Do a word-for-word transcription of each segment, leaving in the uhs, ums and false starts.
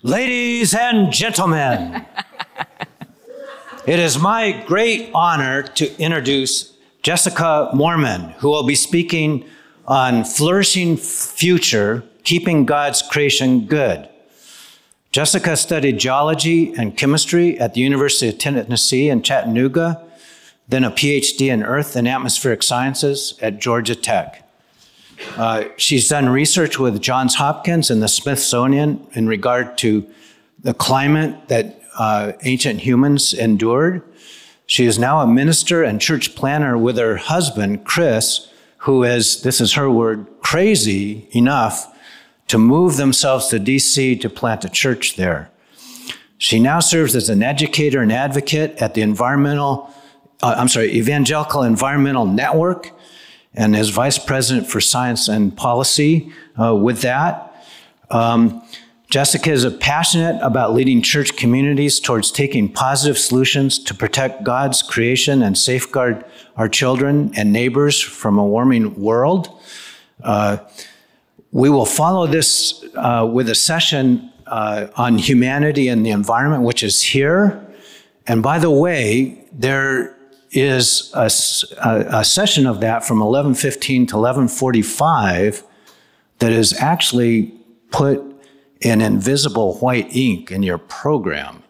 Ladies and gentlemen, it is my great honor to introduce Jessica Moorman, who will be speaking on Flourishing Future, Keeping God's Creation Good. Jessica studied geology and chemistry at the University of Tennessee in Chattanooga, then a P H D in Earth and Atmospheric Sciences at Georgia Tech. Uh, she's done research with Johns Hopkins and the Smithsonian in regard to the climate that uh, ancient humans endured. She is now a minister and church planner with her husband, Chris, who is, this is her word, crazy enough to move themselves to D C to plant a church there. She now serves as an educator and advocate at the environmental, uh, I'm sorry, Evangelical Environmental Network, and is vice president for science and policy uh, with that. Um, Jessica is passionate about leading church communities towards taking positive solutions to protect God's creation and safeguard our children and neighbors from a warming world. Uh, we will follow this uh, with a session uh, on humanity and the environment, which is here. And by the way, there is a, a, a session of that from eleven fifteen to eleven forty-five that is actually put in invisible white ink in your program.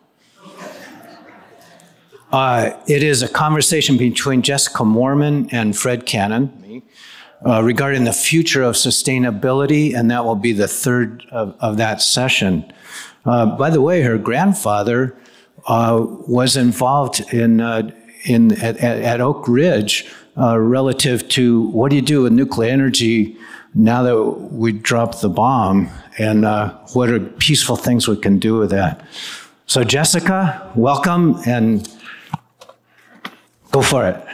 Uh, it is a conversation between Jessica Moorman and Fred Cannon me, uh, regarding the future of sustainability, and that will be the third of, of that session. Uh, by the way, her grandfather uh, was involved in uh, in at, at Oak Ridge uh, relative to what do you do with nuclear energy now that we dropped the bomb, and uh, what are peaceful things we can do with that. So Jessica, welcome, and go for it.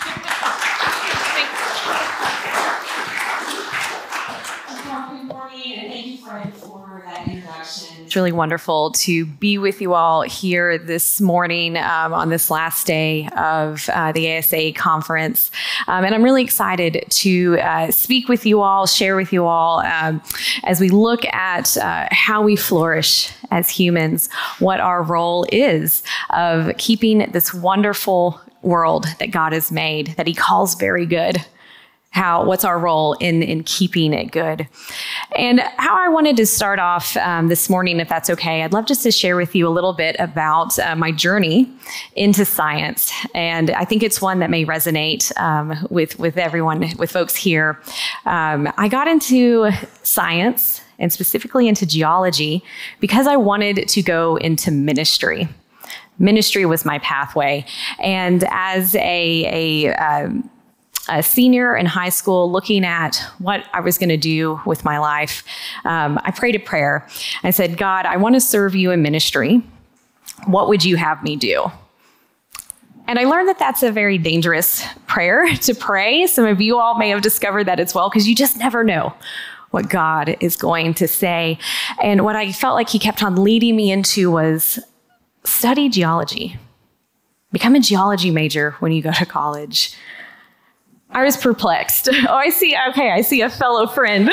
It's really wonderful to be with you all here this morning um, on this last day of uh, the A S A conference. Um, and I'm really excited to uh, speak with you all, share with you all um, as we look at uh, how we flourish as humans, what our role is of keeping this wonderful world that God has made, that He calls very good. How, what's our role in, in keeping it good? And how I wanted to start off um, this morning, if that's okay, I'd love just to share with you a little bit about uh, my journey into science. And I think it's one that may resonate um, with, with everyone, with folks here. Um, I got into science and specifically into geology because I wanted to go into ministry. Ministry was my pathway. And as a, a um, a senior in high school, looking at what I was going to do with my life, um, I prayed a prayer. I said, God, I want to serve you in ministry. What would you have me do? And I learned that that's a very dangerous prayer to pray. Some of you all may have discovered that as well, because you just never know what God is going to say. And what I felt like He kept on leading me into was study geology. Become a geology major when you go to college. I was perplexed. Oh, I see. Okay, I see a fellow friend. uh,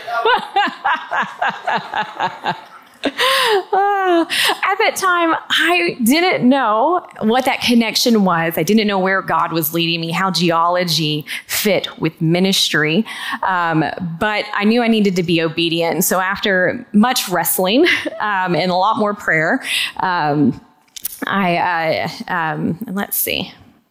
at that time, I didn't know what that connection was. I didn't know where God was leading me, how geology fit with ministry. Um, but I knew I needed to be obedient. So after much wrestling um, and a lot more prayer, um, I, uh, um, let's see.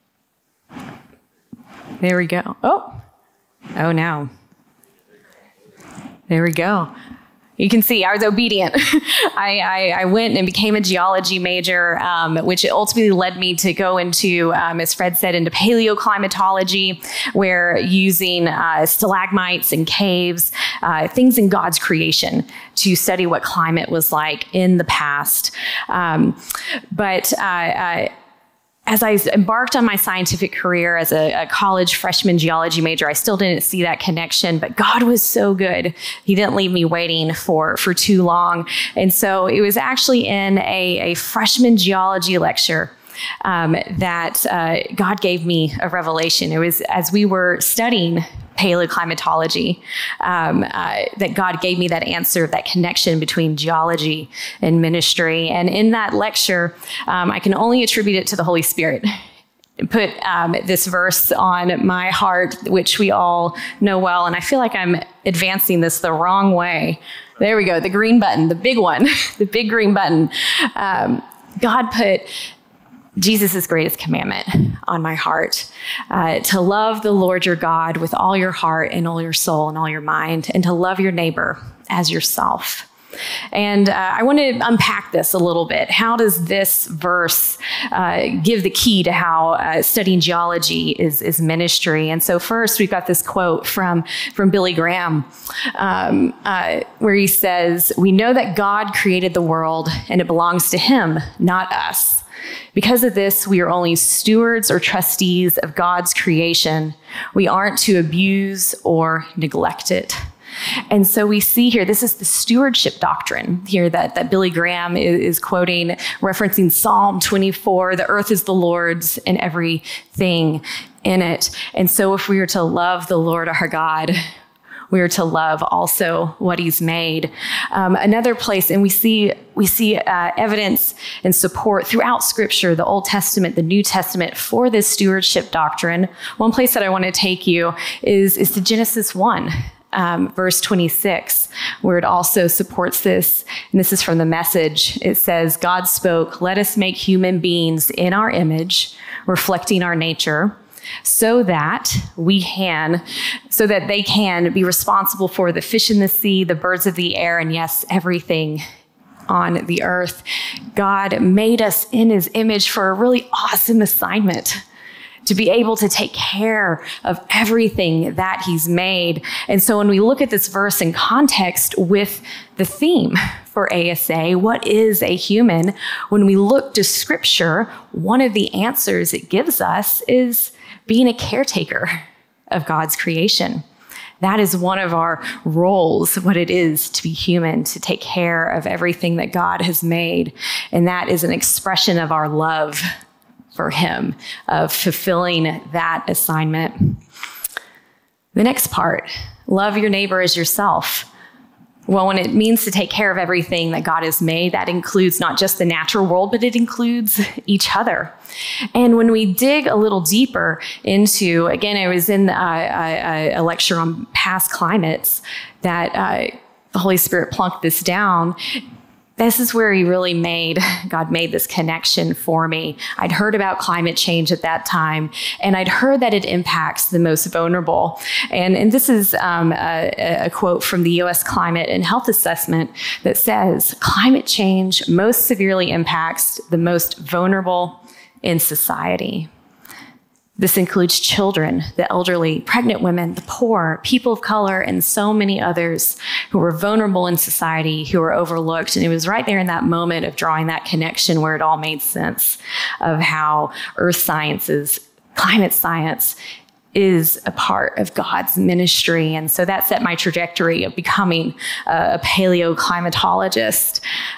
There we go. Oh, oh no. There we go. You can see I was obedient. I, I, I went and became a geology major, um, which ultimately led me to go into, um, as Fred said, into paleoclimatology, where using uh, stalagmites and caves, uh, things in God's creation to study what climate was like in the past. Um, but uh, uh, As I embarked on my scientific career as a, a college freshman geology major, I still didn't see that connection, but God was so good. He didn't leave me waiting for, for too long. And so it was actually in a, a freshman geology lecture um, that uh, God gave me a revelation. It was as we were studying paleoclimatology, um, uh, that God gave me that answer, that connection between geology and ministry. And in that lecture, um, I can only attribute it to the Holy Spirit. Put um, this verse on my heart, which we all know well, and I feel like I'm advancing this the wrong way. There we go, the green button, the big one, the big green button. Um, God put Jesus' greatest commandment on my heart, uh, to love the Lord your God with all your heart and all your soul and all your mind, and to love your neighbor as yourself. And uh, I want to unpack this a little bit. How does this verse uh, give the key to how uh, studying geology is, is ministry? And so first, we've got this quote from, from Billy Graham, um, uh, where he says, "We know that God created the world and it belongs to him, not us. Because of this, we are only stewards or trustees of God's creation. We aren't to abuse or neglect it." And so we see here, this is the stewardship doctrine here that, that Billy Graham is, is quoting, referencing Psalm twenty-four, "The earth is the Lord's and everything in it." And so if we are to love the Lord our God, we are to love also what he's made. Um, another place, and we see we see uh, evidence and support throughout Scripture, the Old Testament, the New Testament, for this stewardship doctrine. One place that I want to take you is, is to Genesis one. Um, verse twenty-six, where it also supports this. And this is from the Message. It says, "God spoke, 'Let us make human beings in our image, reflecting our nature, so that we can, so that they can be responsible for the fish in the sea, the birds of the air, and yes, everything on the earth." God made us in his image for a really awesome assignment, to be able to take care of everything that he's made. And so when we look at this verse in context with the theme for A S A, what is a human? When we look to Scripture, one of the answers it gives us is being a caretaker of God's creation. That is one of our roles, what it is to be human, to take care of everything that God has made. And that is an expression of our love for him, of fulfilling that assignment. The next part, love your neighbor as yourself. Well, when it means to take care of everything that God has made, that includes not just the natural world, but it includes each other. And when we dig a little deeper into, again, I was in uh, a, a lecture on past climates that uh, the Holy Spirit plunked this down. This is where he really made, God made this connection for me. I'd heard about climate change at that time, and I'd heard that it impacts the most vulnerable. And, and this is um, a, a quote from the U S Climate and Health Assessment that says, "Climate change most severely impacts the most vulnerable in society." This includes children, the elderly, pregnant women, the poor, people of color, and so many others who were vulnerable in society, who were overlooked. And it was right there in that moment of drawing that connection where it all made sense of how earth sciences, climate science, is a part of God's ministry. And so that set my trajectory of becoming a paleoclimatologist.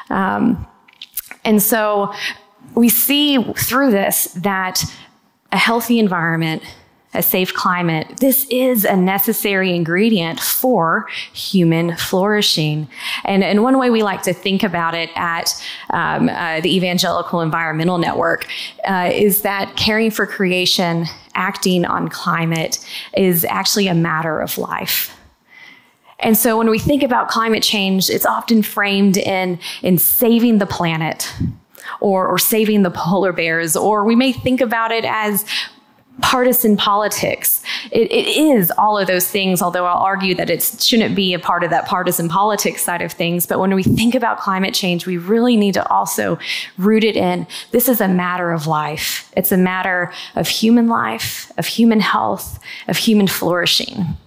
Um, and so we see through this that a healthy environment, a safe climate, this is a necessary ingredient for human flourishing. And, and one way we like to think about it at um, uh, the Evangelical Environmental Network uh, is that caring for creation, acting on climate, is actually a matter of life. And so when we think about climate change, it's often framed in, in saving the planet, Or, or saving the polar bears, or we may think about it as partisan politics. It, it is all of those things, although I'll argue that it shouldn't be a part of that partisan politics side of things. But when we think about climate change, we really need to also root it in, this is a matter of life. It's a matter of human life, of human health, of human flourishing.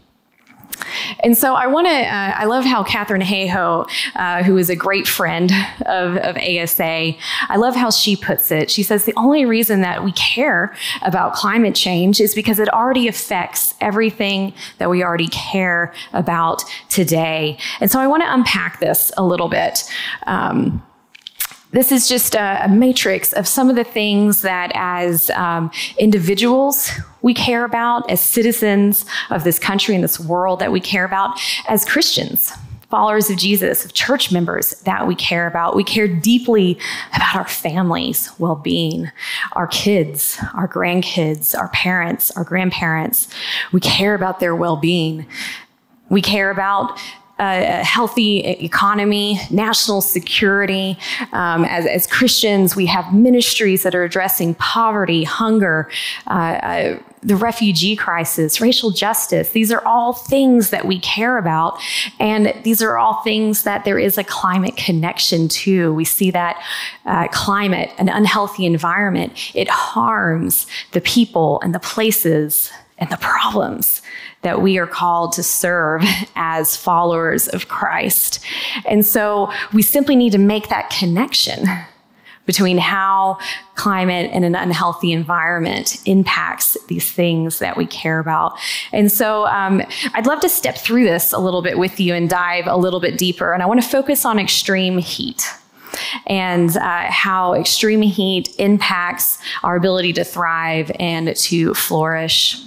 And so I want to, uh, I love how Katharine Hayhoe, uh, who is a great friend of, of A S A, I love how she puts it. She says the only reason that we care about climate change is because it already affects everything that we already care about today. And so I want to unpack this a little bit. Um, This is just a, a matrix of some of the things that as um, individuals we care about, as citizens of this country and this world that we care about, as Christians, followers of Jesus, of church members that we care about. We care deeply about our families' well-being, our kids, our grandkids, our parents, our grandparents. We care about their well-being. We care about a healthy economy, national security. Um, as, as Christians, we have ministries that are addressing poverty, hunger, uh, uh, the refugee crisis, racial justice. These are all things that we care about. And these are all things that there is a climate connection to. We see that uh, climate, an unhealthy environment, it harms the people and the places and the problems that we are called to serve as followers of Christ. And so we simply need to make that connection between how climate and an unhealthy environment impacts these things that we care about. And so um, I'd love to step through this a little bit with you and dive a little bit deeper. And I want to focus on extreme heat and uh, how extreme heat impacts our ability to thrive and to flourish.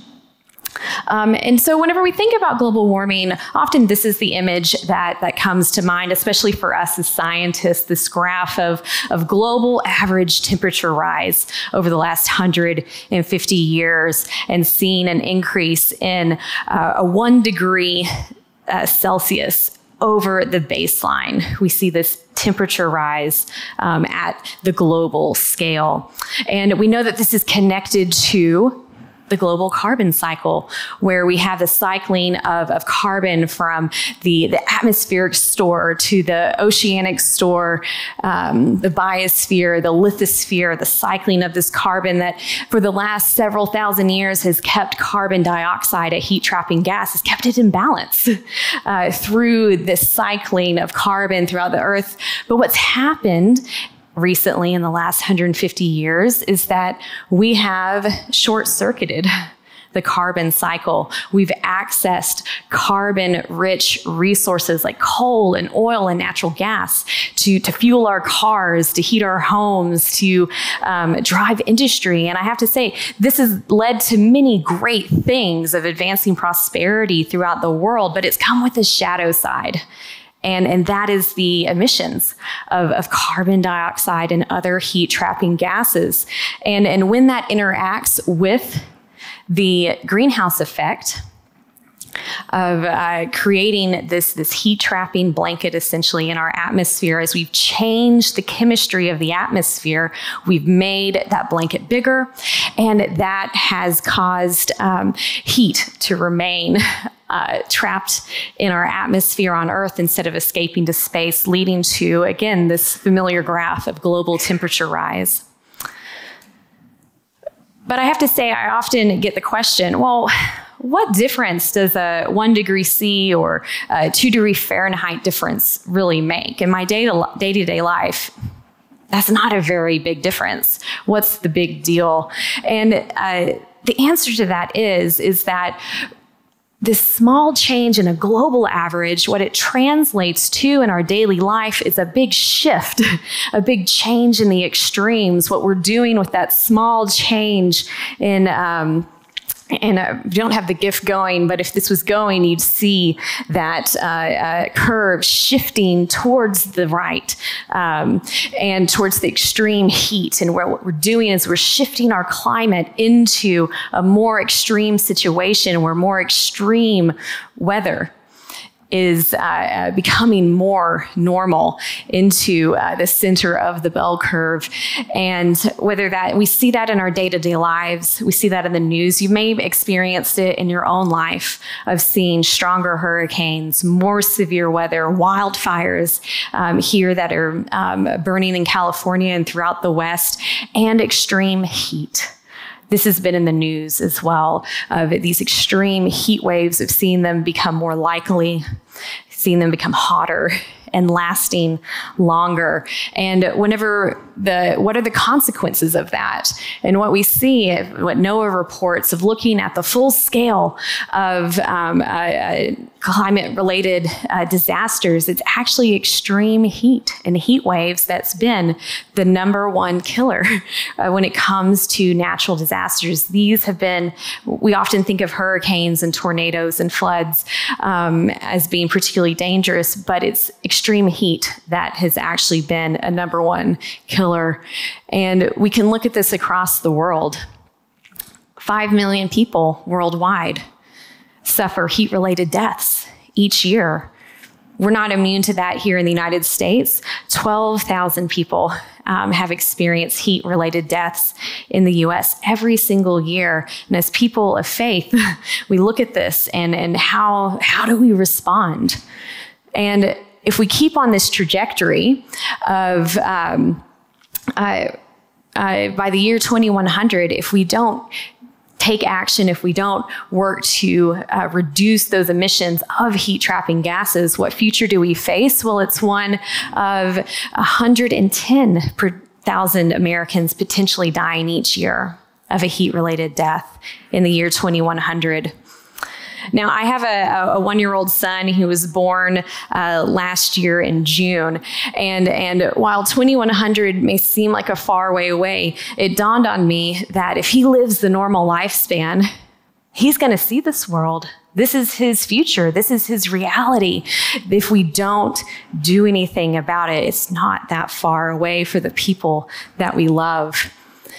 Um, and so whenever we think about global warming, often this is the image that, that comes to mind, especially for us as scientists, this graph of, of global average temperature rise over the last one hundred fifty years and seeing an increase in uh, a one degree uh, Celsius over the baseline. We see this temperature rise um, at the global scale. And we know that this is connected to the global carbon cycle, where we have the cycling of, of carbon from the, the atmospheric store to the oceanic store, um, the biosphere, the lithosphere, the cycling of this carbon that for the last several thousand years has kept carbon dioxide, a heat-trapping gas, has kept it in balance uh, through this cycling of carbon throughout the earth. But what's happened recently in the last one hundred fifty years is that we have short-circuited the carbon cycle. We've accessed carbon-rich resources like coal and oil and natural gas to, to fuel our cars, to heat our homes, to um, drive industry. And I have to say, this has led to many great things of advancing prosperity throughout the world, but it's come with a shadow side. And, and that is the emissions of, of carbon dioxide and other heat-trapping gases. And, and when that interacts with the greenhouse effect of uh, creating this, this heat-trapping blanket essentially in our atmosphere, as we've changed the chemistry of the atmosphere, we've made that blanket bigger, and that has caused um, heat to remain Uh, trapped in our atmosphere on Earth instead of escaping to space, leading to, again, this familiar graph of global temperature rise. But I have to say, I often get the question, well, what difference does a one degree C or a two degree Fahrenheit difference really make in my day-to-day life? That's not a very big difference. What's the big deal? And uh, the answer to that is, is that this small change in a global average, what it translates to in our daily life is a big shift, a big change in the extremes. What we're doing with that small change in, um, and uh, we don't have the GIF going, but if this was going, you'd see that uh, uh, curve shifting towards the right um, and towards the extreme heat. And where what we're doing is we're shifting our climate into a more extreme situation where more extreme weather is uh, becoming more normal into uh, the center of the bell curve. And whether that, we see that in our day-to-day lives, we see that in the news. You may have experienced it in your own life of seeing stronger hurricanes, more severe weather, wildfires um, here that are um, burning in California and throughout the West, and extreme heat. This has been in the news as well, of these extreme heat waves, of seeing them become more likely, seeing them become hotter and lasting longer. And whenever the, what are the consequences of that? And what we see, what NOAA reports of looking at the full scale of um, uh, uh, climate-related uh, disasters, it's actually extreme heat and heat waves that's been the number one killer uh, when it comes to natural disasters. These have been, we often think of hurricanes and tornadoes and floods um, as being particularly dangerous, but it's extreme heat that has actually been a number one killer. And we can look at this across the world. Five million people worldwide suffer heat-related deaths each year. We're not immune to that here in the United States. twelve thousand people um, have experienced heat-related deaths in the U S every single year. And as people of faith, we look at this and, and how, how do we respond? And if we keep on this trajectory of um, uh, uh, by the year twenty-one hundred, if we don't take action, if we don't work to uh, reduce those emissions of heat-trapping gases, what future do we face? Well, it's one of one hundred ten per thousand Americans potentially dying each year of a heat-related death in the year twenty-one hundred. Now, I have a, a one-year-old son who was born uh, last year in June. And, and while twenty-one hundred may seem like a far way away, it dawned on me that if he lives the normal lifespan, he's going to see this world. This is his future. This is his reality. If we don't do anything about it, it's not that far away for the people that we love.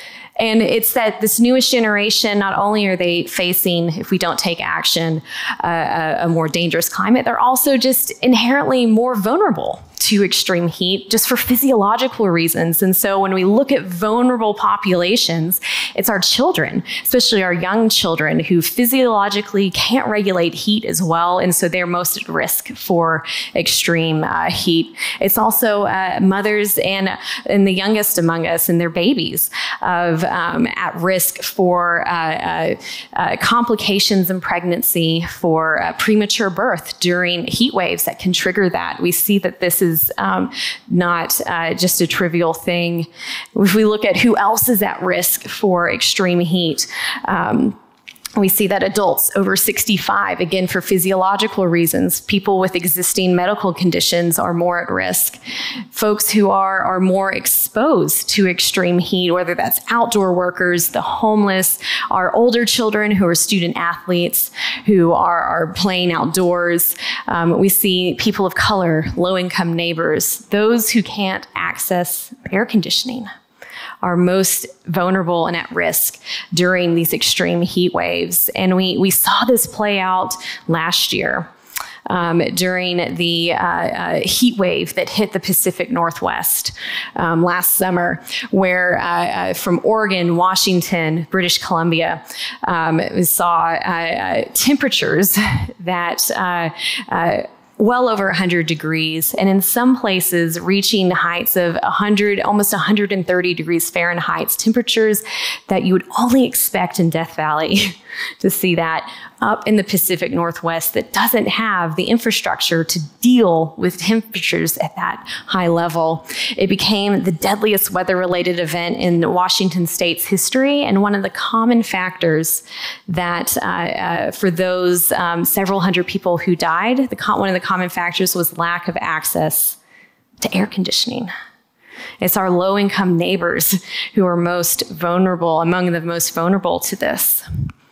And it's that this newest generation, not only are they facing, if we don't take action, uh, a, a more dangerous climate, they're also just inherently more vulnerable to extreme heat just for physiological reasons. And so when we look at vulnerable populations, it's our children, especially our young children, who physiologically can't regulate heat as well. And so they're most at risk for extreme uh, heat. It's also uh, mothers and, and the youngest among us and their babies of um, at risk for uh, uh, uh, complications in pregnancy, for uh, premature birth during heat waves that can trigger that. We see that this is is um, not uh, just a trivial thing. If we look at who else is at risk for extreme heat, um, we see that adults over sixty-five, again, for physiological reasons, people with existing medical conditions are more at risk. Folks who are, are more exposed to extreme heat, whether that's outdoor workers, the homeless, our older children who are student athletes, who are, are playing outdoors. Um, we see people of color, low-income neighbors, those who can't access air conditioning are most vulnerable and at risk during these extreme heat waves. And we, we saw this play out last year um, during the uh, uh, heat wave that hit the Pacific Northwest um, last summer, where uh, uh, from Oregon, Washington, British Columbia, um, we saw uh, uh, temperatures that uh, uh, well over one hundred degrees, and in some places reaching heights of one hundred, almost one hundred thirty degrees Fahrenheit, temperatures that you would only expect in Death Valley to see that up in the Pacific Northwest that doesn't have the infrastructure to deal with temperatures at that high level. It became the deadliest weather-related event in Washington State's history, and one of the common factors that uh, uh, for those um, several hundred people who died, the one of the common factors was lack of access to air conditioning. It's our low-income neighbors who are most vulnerable, among the most vulnerable to this.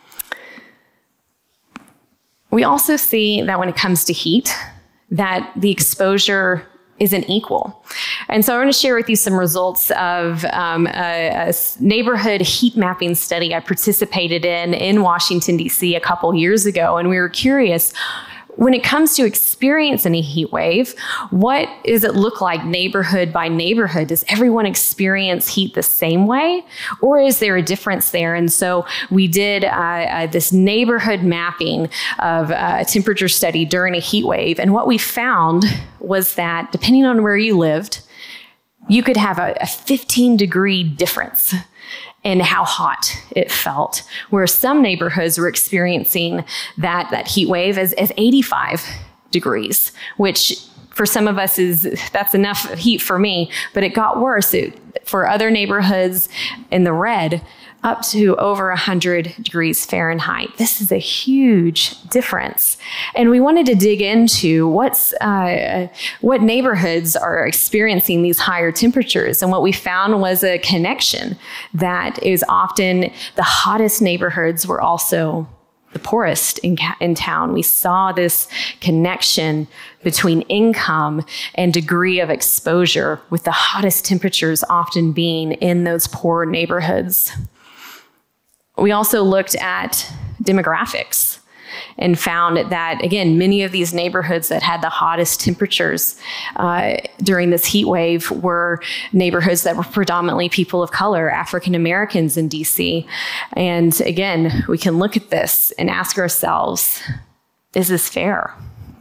We also see that when it comes to heat, that the exposure isn't equal. And so I want to share with you some results of um, a, a neighborhood heat mapping study I participated in in Washington, D C a couple years ago. And we were curious, when it comes to experiencing a heat wave, what does it look like neighborhood by neighborhood? Does everyone experience heat the same way? Or is there a difference there? And so we did uh, uh, this neighborhood mapping of uh, a temperature study during a heat wave. And what we found was that depending on where you lived, you could have a, a fifteen degree difference in how hot it felt, where some neighborhoods were experiencing that, that heat wave as, as eighty-five degrees, which for some of us is that's enough heat for me, but it got worse. It, for other neighborhoods in the red, up to over one hundred degrees Fahrenheit. This is a huge difference. And we wanted to dig into what's uh, what neighborhoods are experiencing these higher temperatures. And what we found was a connection that is often the hottest neighborhoods were also the poorest in, in town. We saw this connection between income and degree of exposure, with the hottest temperatures often being in those poor neighborhoods. We also looked at demographics and found that, again, many of these neighborhoods that had the hottest temperatures uh, during this heat wave were neighborhoods that were predominantly people of color, African Americans in D C. And again, we can look at this and ask ourselves, is this fair?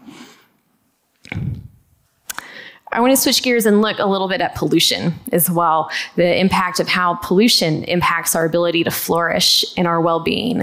I want to switch gears and look a little bit at pollution as well, the impact of how pollution impacts our ability to flourish and our well-being.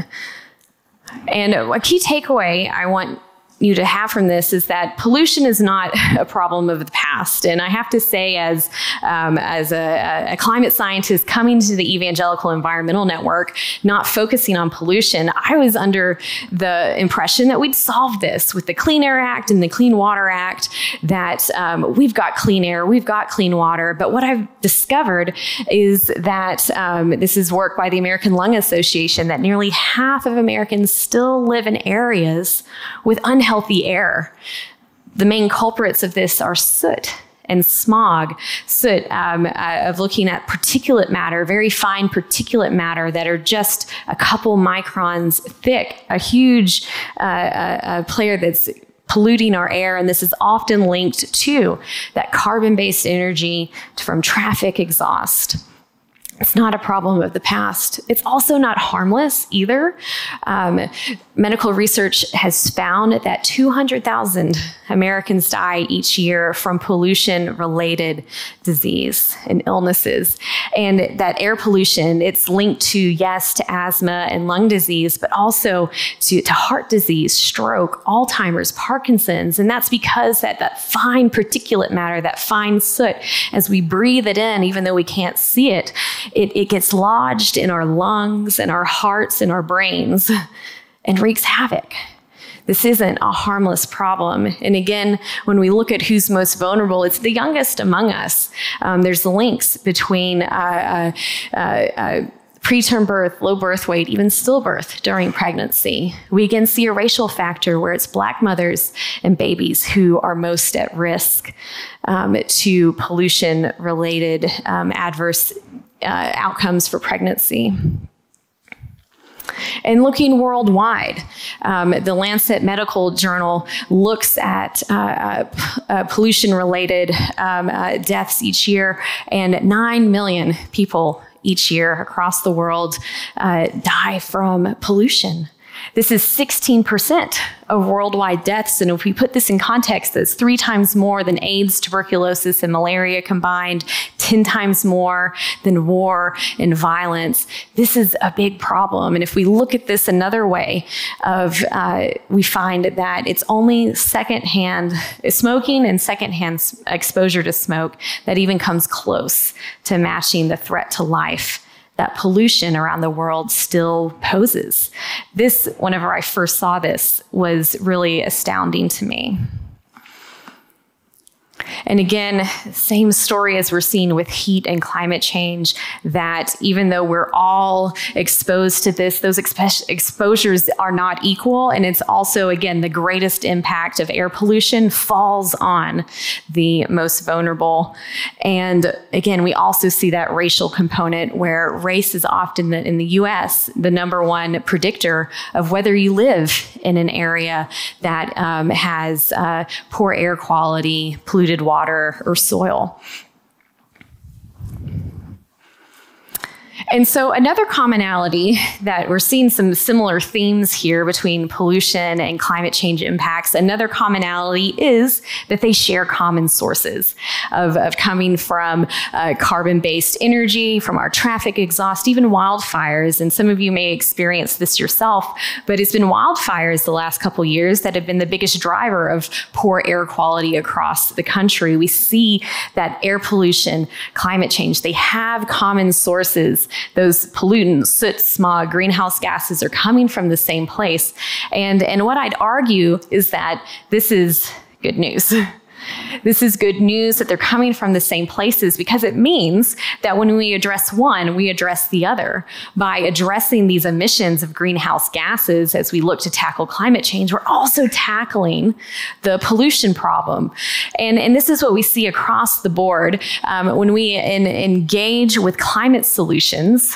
And a key takeaway I want you to have from this is that pollution is not a problem of the past. And I have to say, as um, as a, a climate scientist coming to the Evangelical Environmental Network, not focusing on pollution, I was under the impression that we'd solve this with the Clean Air Act and the Clean Water Act, that um, we've got clean air, we've got clean water. But what I've discovered is that um, this is work by the American Lung Association, that nearly half of Americans still live in areas with unhealthy healthy air. The main culprits of this are soot and smog. Soot, um, uh, of looking at particulate matter, very fine particulate matter that are just a couple microns thick, a huge uh, uh, uh, player that's polluting our air. And this is often linked to that carbon-based energy from traffic exhaust. It's not a problem of the past. It's also not harmless either. Um, medical research has found that two hundred thousand Americans die each year from pollution-related disease and illnesses. And that air pollution, it's linked to, yes, to asthma and lung disease, but also to, to heart disease, stroke, Alzheimer's, Parkinson's. And that's because that, that fine particulate matter, that fine soot, as we breathe it in, even though we can't see it, It, it gets lodged in our lungs and our hearts and our brains and wreaks havoc. This isn't a harmless problem. And again, when we look at who's most vulnerable, it's the youngest among us. Um, there's links between uh, uh, uh, preterm birth, low birth weight, even stillbirth during pregnancy. We again see a racial factor where it's Black mothers and babies who are most at risk um, to pollution-related um, adverse uh, outcomes for pregnancy. And looking worldwide, um, the Lancet Medical Journal looks at uh, uh, uh, pollution-related um, uh, deaths each year, and nine million people each year across the world uh, die from pollution. This is sixteen percent of worldwide deaths. And if we put this in context, that's three times more than AIDS, tuberculosis, and malaria combined, ten times more than war and violence. This is a big problem. And if we look at this another way, of uh, we find that it's only secondhand smoking and secondhand exposure to smoke that even comes close to matching the threat to life that pollution around the world still poses. This, whenever I first saw this, was really astounding to me. And again, same story as we're seeing with heat and climate change, that even though we're all exposed to this, those exp- exposures are not equal. And it's also, again, the greatest impact of air pollution falls on the most vulnerable. And again, we also see that racial component where race is often, the, in the U S, the number one predictor of whether you live in an area that um, has uh, poor air quality, polluted water, or soil. And so another commonality that we're seeing some similar themes here between pollution and climate change impacts. Another commonality is that they share common sources of, of coming from uh, carbon-based energy, from our traffic exhaust, even wildfires. And some of you may experience this yourself, but it's been wildfires the last couple years that have been the biggest driver of poor air quality across the country. We see that air pollution, climate change, they have common sources. Those pollutants, soot, smog, greenhouse gases are coming from the same place. And, and what I'd argue is that this is good news. This is good news that they're coming from the same places, because it means that when we address one, we address the other. By addressing these emissions of greenhouse gases as we look to tackle climate change, we're also tackling the pollution problem. And, and this is what we see across the board. Um, when we in, engage with climate solutions,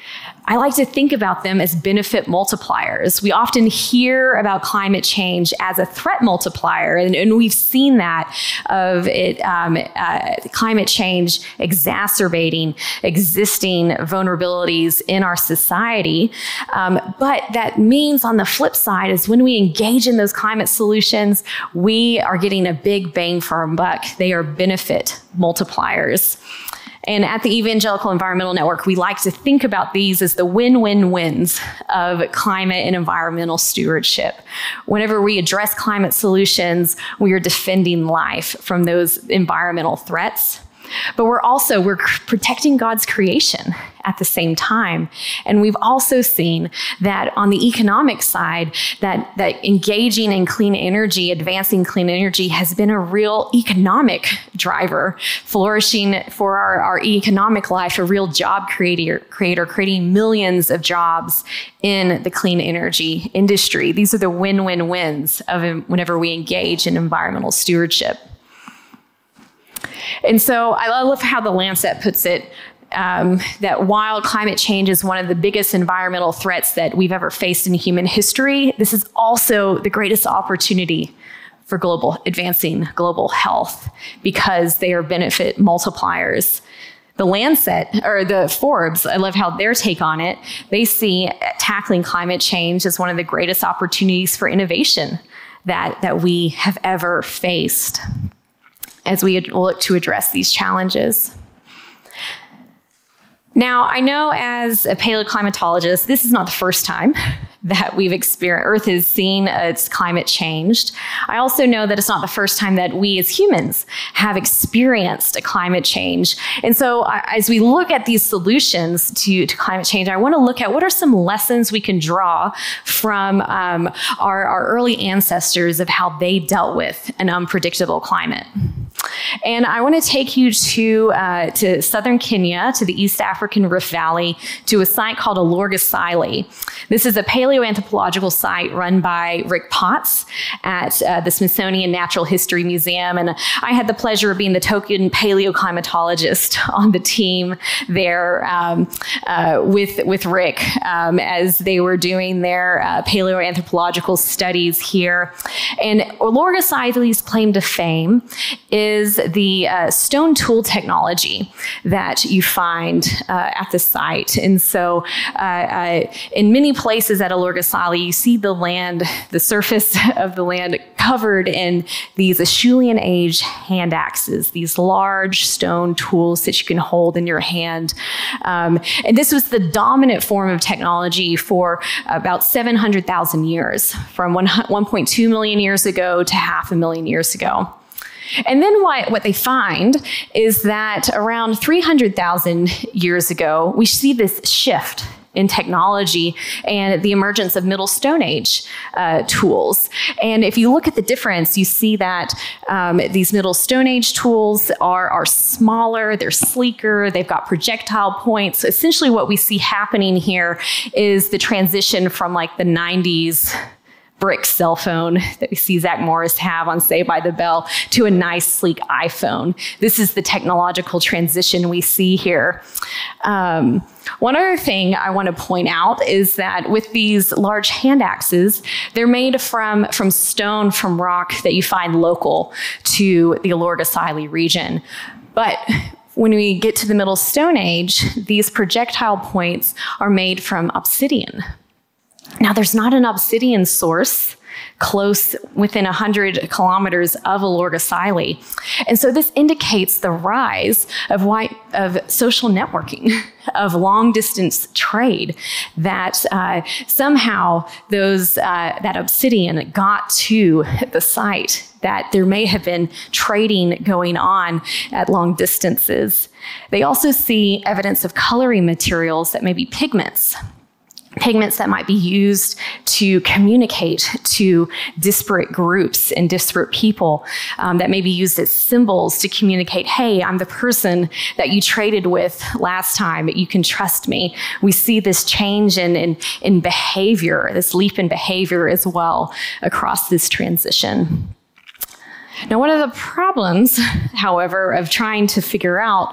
I like to think about them as benefit multipliers. We often hear about climate change as a threat multiplier, and, and we've seen that of it, um, uh, climate change exacerbating existing vulnerabilities in our society. Um, but that means on the flip side is when we engage in those climate solutions, we are getting a big bang for our buck. They are benefit multipliers. And at the Evangelical Environmental Network, we like to think about these as the win-win-wins of climate and environmental stewardship. Whenever we address climate solutions, we are defending life from those environmental threats. But we're also, we're protecting God's creation at the same time. And we've also seen that on the economic side, that, that engaging in clean energy, advancing clean energy has been a real economic driver, flourishing for our, our economic life, a real job creator, creator, creating millions of jobs in the clean energy industry. These are the win-win-wins of whenever we engage in environmental stewardship. And so I love how the Lancet puts it, um, that while climate change is one of the biggest environmental threats that we've ever faced in human history, this is also the greatest opportunity for global advancing global health, because they are benefit multipliers. The Lancet, or the Forbes, I love how their take on it, they see tackling climate change as one of the greatest opportunities for innovation that, that we have ever faced as we look to address these challenges. Now, I know as a paleoclimatologist, this is not the first time that we've experienced, Earth has seen its climate changed. I also know that it's not the first time that we as humans have experienced a climate change. And so uh, as we look at these solutions to, to climate change, I want to look at what are some lessons we can draw from um, our, our early ancestors of how they dealt with an unpredictable climate. And I want to take you to, uh, to southern Kenya, to the East African Rift Valley, to a site called Olorgesailie. This is a paleoanthropological site run by Rick Potts at uh, the Smithsonian Natural History Museum. And I had the pleasure of being the token paleoclimatologist on the team there um, uh, with, with Rick um, as they were doing their uh, paleoanthropological studies here. And Olorgesailie's claim to fame is the uh, stone tool technology that you find uh, at the site. And so uh, uh, in many places at Olorgesailie, you see the land, the surface of the land covered in these Acheulean age hand axes, these large stone tools that you can hold in your hand. Um, and this was the dominant form of technology for about seven hundred thousand years, from one point two million years ago to half a million years ago. And then what, what they find is that around three hundred thousand years ago, we see this shift in technology and the emergence of Middle Stone Age uh, tools. And if you look at the difference, you see that um, these Middle Stone Age tools are, are smaller, they're sleeker, they've got projectile points. Essentially what we see happening here is the transition from like the nineties brick cell phone that we see Zach Morris have on Saved by the Bell to a nice, sleek iPhone. This is the technological transition we see here. Um, one other thing I want to point out is that with these large hand axes, they're made from, from stone, from rock that you find local to the Olorgesailie region. But when we get to the Middle Stone Age, these projectile points are made from obsidian. Now, there's not an obsidian source close within one hundred kilometers of Olorgesailie. And so this indicates the rise of, white, of social networking, of long-distance trade, that uh, somehow those, uh, that obsidian got to the site, that there may have been trading going on at long distances. They also see evidence of coloring materials that may be pigments. Pigments that might be used to communicate to disparate groups and disparate people, um, that may be used as symbols to communicate, hey, I'm the person that you traded with last time, you can trust me. We see this change in, in, in behavior, this leap in behavior as well across this transition. Now, one of the problems, however, of trying to figure out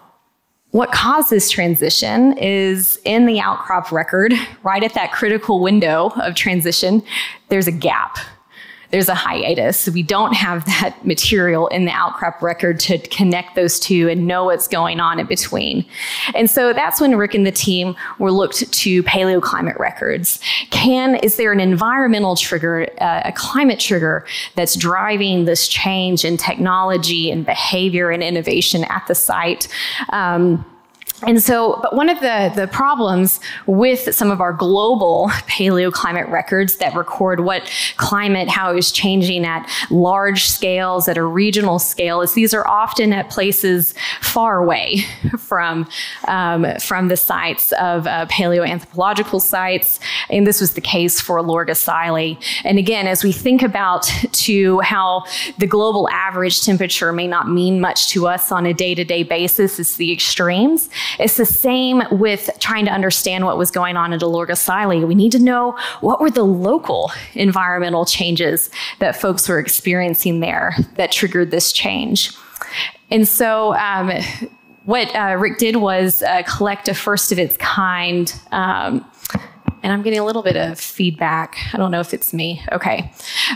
what caused this transition is in the outcrop record, right at that critical window of transition, there's a gap. There's a hiatus. We don't have that material in the outcrop record to connect those two and know what's going on in between. And so that's when Rick and the team were looked to paleoclimate records. Can, is there an environmental trigger, uh, a climate trigger that's driving this change in technology and behavior and innovation at the site? Um, And so, but one of the, the problems with some of our global paleoclimate records that record what climate, how it is changing at large scales, at a regional scale, is these are often at places far away from, um, from the sites of uh, paleoanthropological sites. And this was the case for Olorgesailie. And again, as we think about to how the global average temperature may not mean much to us on a day-to-day basis, it's the extremes. It's the same with trying to understand what was going on at Olorgesailie. We need to know what were the local environmental changes that folks were experiencing there that triggered this change. And so um, what uh, Rick did was uh, collect a first of its kind, um, and I'm getting a little bit of feedback. I don't know if it's me. Okay.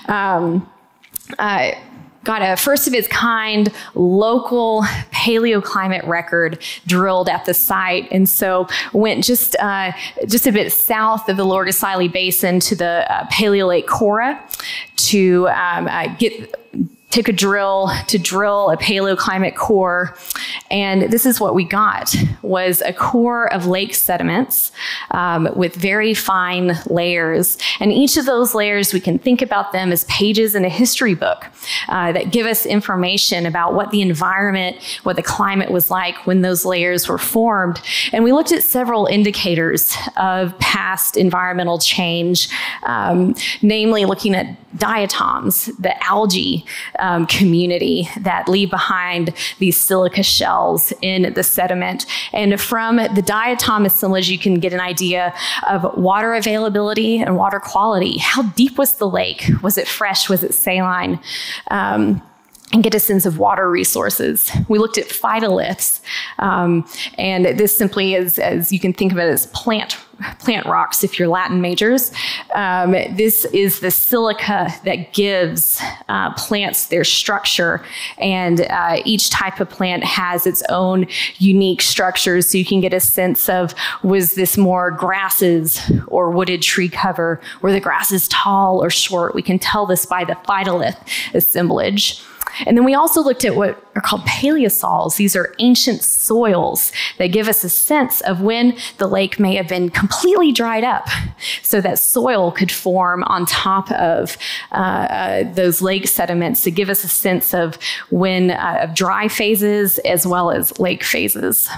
Um, uh, got a first of its kind local paleoclimate record drilled at the site. And so went just uh, just a bit south of the Olorgesailie Basin to the uh, Paleo Lake Kora to um, uh, get took a drill to drill a paleoclimate core. And this is what we got, was a core of lake sediments um, with very fine layers. And each of those layers, we can think about them as pages in a history book uh, that give us information about what the environment, what the climate was like when those layers were formed. And we looked at several indicators of past environmental change, um, namely looking at diatoms, the algae um, community that leave behind these silica shells in the sediment. And from the diatom assemblage, you can get an idea of water availability and water quality. How deep was the lake? Was it fresh? Was it saline? Um, and get a sense of water resources. We looked at phytoliths, um, and this simply is, as you can think of it as plant plant rocks if you're Latin majors. Um, this is the silica that gives uh, plants their structure, and uh, each type of plant has its own unique structures, so you can get a sense of, was this more grasses or wooded tree cover? Were the grasses tall or short? We can tell this by the phytolith assemblage. And then we also looked at what are called paleosols. These are ancient soils that give us a sense of when the lake may have been completely dried up, so that soil could form on top of uh, uh, those lake sediments to give us a sense of when uh, of dry phases as well as lake phases.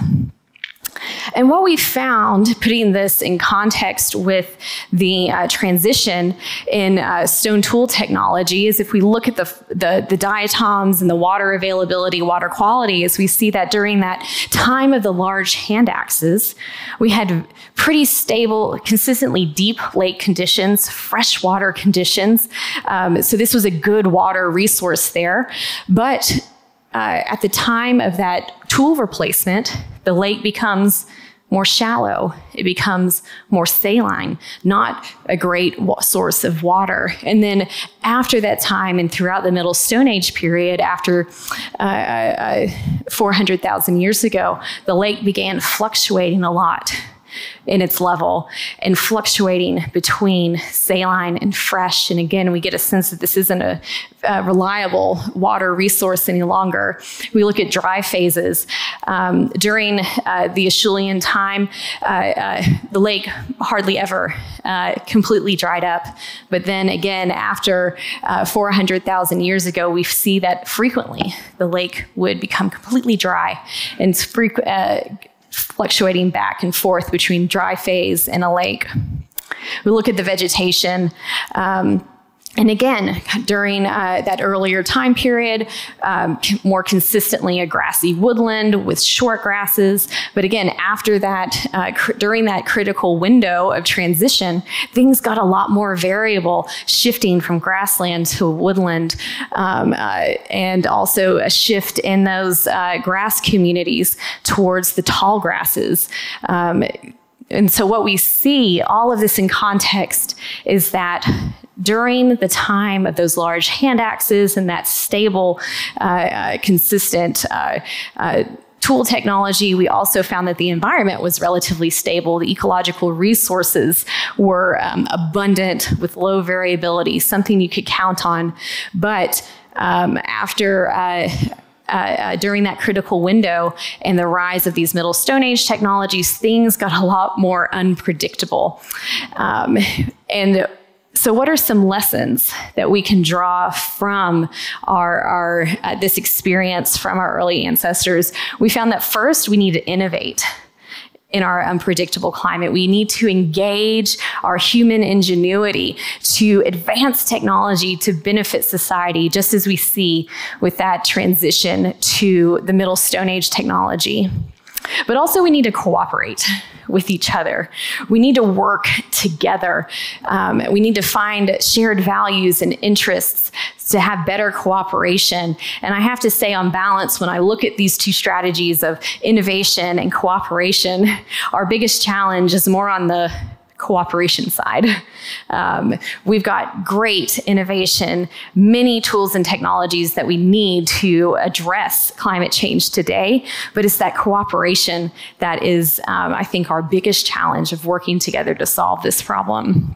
And what we found, putting this in context with the uh, transition in uh, stone tool technology, is if we look at the, the, the diatoms and the water availability, water quality, is we see that during that time of the large hand axes, we had pretty stable, consistently deep lake conditions, freshwater conditions. Um, so this was a good water resource there. But uh, at the time of that tool replacement, the lake becomes more shallow. It becomes more saline, not a great wa- source of water. And then after that time and throughout the Middle Stone Age period, after uh, uh, four hundred thousand years ago, the lake began fluctuating a lot in its level and fluctuating between saline and fresh. And again, we get a sense that this isn't a, a reliable water resource any longer. We look at dry phases. Um, during uh, the Acheulean time, uh, uh, the lake hardly ever uh, completely dried up. But then again, after uh, four hundred thousand years ago, we see that frequently the lake would become completely dry and frequent. Uh, fluctuating back and forth between dry phase and a lake. We look at the vegetation. Um, and again, during uh, that earlier time period, um, more consistently a grassy woodland with short grasses. But again, after that, uh, cr- during that critical window of transition, things got a lot more variable, shifting from grassland to woodland, um, uh, and also a shift in those uh, grass communities towards the tall grasses. Um, and so what we see, all of this in context, is that during the time of those large hand axes and that stable, uh, uh, consistent uh, uh, tool technology, we also found that the environment was relatively stable. The ecological resources were um, abundant with low variability, something you could count on. But um, after uh, Uh, uh, during that critical window and the rise of these Middle Stone Age technologies, things got a lot more unpredictable. Um, and so what are some lessons that we can draw from our, our uh, this experience from our early ancestors? We found that first, we need to innovate in our unpredictable climate. We need to engage our human ingenuity to advance technology to benefit society, just as we see with that transition to the Middle Stone Age technology. But also we need to cooperate with each other. We need to work together. Um, we need to find shared values and interests to have better cooperation. And I have to say, on balance, when I look at these two strategies of innovation and cooperation, our biggest challenge is more on the cooperation side. Um, we've got great innovation, many tools and technologies that we need to address climate change today, but it's that cooperation that is, um, I think, our biggest challenge of working together to solve this problem.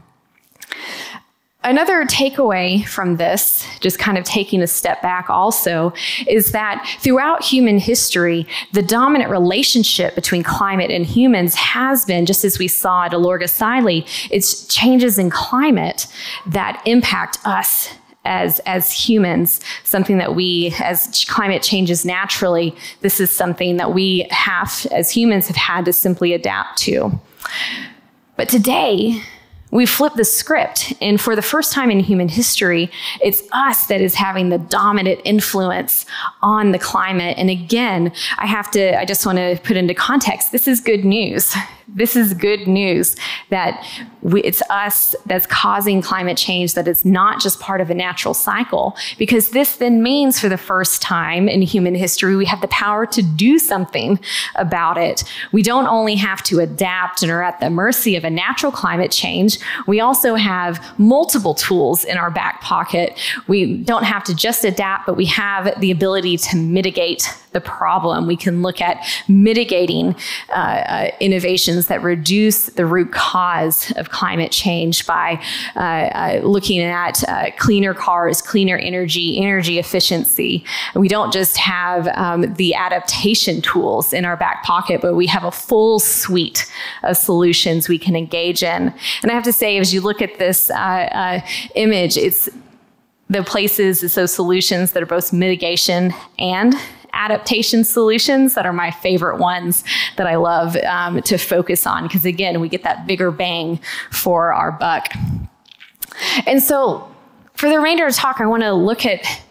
Another takeaway from this, just kind of taking a step back also, is that throughout human history, the dominant relationship between climate and humans has been, just as we saw at Alorga Scilly, it's changes in climate that impact us as, as humans, something that we, as climate changes naturally, this is something that we have, as humans, have had to simply adapt to. But today, we flip the script, and for the first time in human history, it's us that is having the dominant influence on the climate. And again, I have to, I just want to put into context, this is good news. This is good news that we, it's us that's causing climate change, that is not just part of a natural cycle, because this then means for the first time in human history, we have the power to do something about it. We don't only have to adapt and are at the mercy of a natural climate change, we also have multiple tools in our back pocket. We don't have to just adapt, but we have the ability to mitigate the problem. We can look at mitigating uh, uh, innovations that reduce the root cause of climate change by uh, uh, looking at uh, cleaner cars, cleaner energy, energy efficiency. We don't just have um, the adaptation tools in our back pocket, but we have a full suite of solutions we can engage in. And I have to say, as you look at this uh, uh, image, it's the places, it's those solutions that are both mitigation and adaptation solutions that are my favorite ones that I love um, to focus on, because again, we get that bigger bang for our buck. And so for the remainder of the talk, I want to look at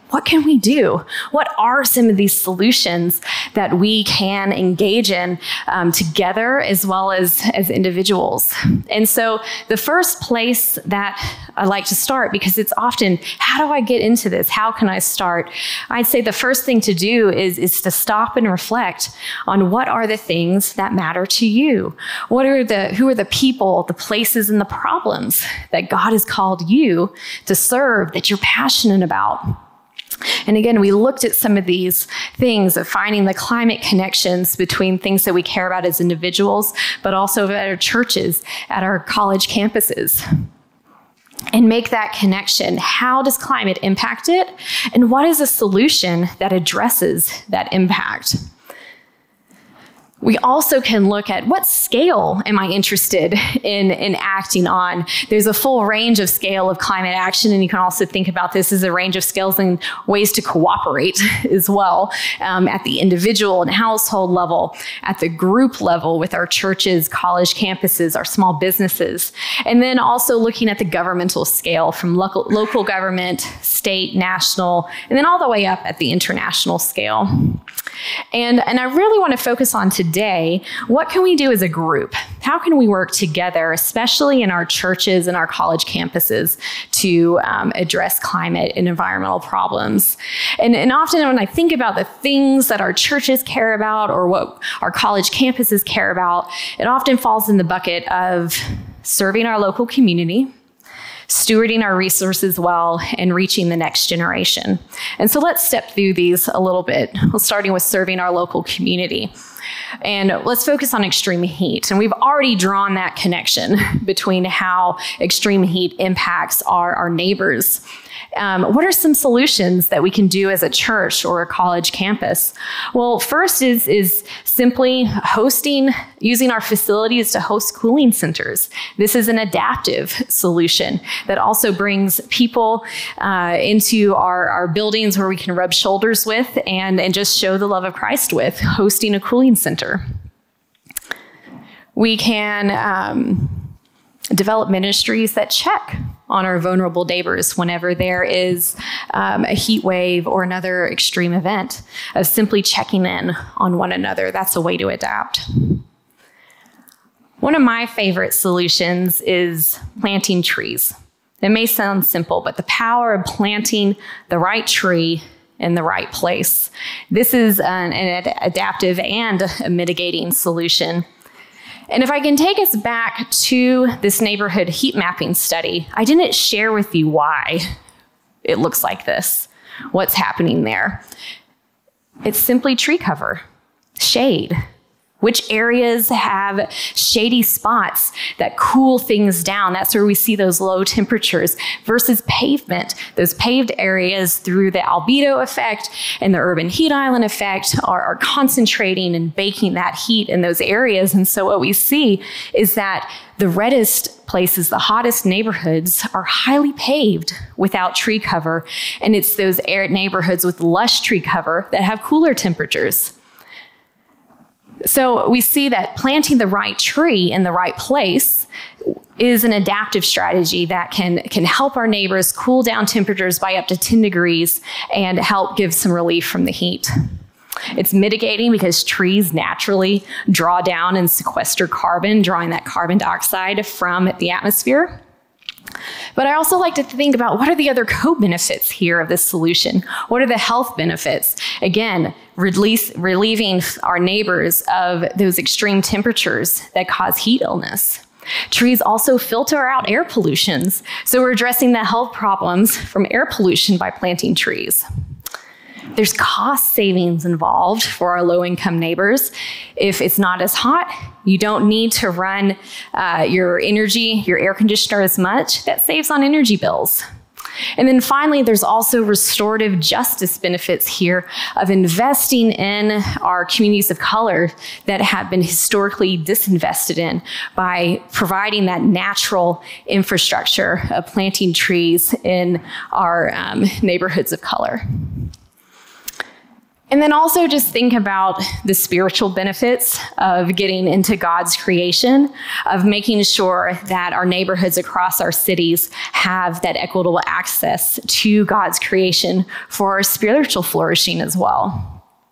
what can we do? What are some of these solutions that we can engage in um, together as well as, as individuals? And so the first place that I like to start, because it's often, how do I get into this? How can I start? I'd say the first thing to do is, is to stop and reflect on what are the things that matter to you? What are the, who are the people, the places, and the problems that God has called you to serve, that you're passionate about? And again, we looked at some of these things of finding the climate connections between things that we care about as individuals, but also at our churches, at our college campuses. And make that connection. How does climate impact it? And what is a solution that addresses that impact? We also can look at what scale am I interested in, in acting on. There's a full range of scale of climate action, and you can also think about this as a range of scales and ways to cooperate as well, um, at the individual and household level, at the group level with our churches, college campuses, our small businesses, and then also looking at the governmental scale from local, local government, state, national, and then all the way up at the international scale. And, and I really want to focus on today, what can we do as a group? How can we work together, especially in our churches and our college campuses, to um, address climate and environmental problems? And, and often when I think about the things that our churches care about or what our college campuses care about, it often falls in the bucket of serving our local community, stewarding our resources well, and reaching the next generation. And so let's step through these a little bit, starting with serving our local community. And let's focus on extreme heat. And we've already drawn that connection between how extreme heat impacts our, our neighbors. Um, what are some solutions that we can do as a church or a college campus? Well, first is, is simply hosting, using our facilities to host cooling centers. This is an adaptive solution that also brings people uh, into our, our buildings where we can rub shoulders with and, and just show the love of Christ with, hosting a cooling center. We can um, develop ministries that check on our vulnerable neighbors whenever there is um, a heat wave or another extreme event, of simply checking in on one another. That's a way to adapt. One of my favorite solutions is planting trees. It may sound simple, but the power of planting the right tree in the right place. This is an, an adaptive and a mitigating solution. And if I can take us back to this neighborhood heat mapping study, I didn't share with you why it looks like this, what's happening there. It's simply tree cover, shade. Which areas have shady spots that cool things down? That's where we see those low temperatures versus pavement. Those paved areas, through the albedo effect and the urban heat island effect, are, are concentrating and baking that heat in those areas. And so what we see is that the reddest places, the hottest neighborhoods, are highly paved without tree cover. And it's those air neighborhoods with lush tree cover that have cooler temperatures. So we see that planting the right tree in the right place is an adaptive strategy that can, can help our neighbors cool down temperatures by up to ten degrees and help give some relief from the heat. It's mitigating because trees naturally draw down and sequester carbon, drawing that carbon dioxide from the atmosphere. But I also like to think about, what are the other co-benefits here of this solution? What are the health benefits? Again, release, relieving our neighbors of those extreme temperatures that cause heat illness. Trees also filter out air pollutions, so we're addressing the health problems from air pollution by planting trees. There's cost savings involved for our low-income neighbors. If it's not as hot, you don't need to run uh, your energy, your air conditioner as much. That saves on energy bills. And then finally, there's also restorative justice benefits here of investing in our communities of color that have been historically disinvested in by providing that natural infrastructure of planting trees in our um, neighborhoods of color. And then also just think about the spiritual benefits of getting into God's creation, of making sure that our neighborhoods across our cities have that equitable access to God's creation for our spiritual flourishing as well.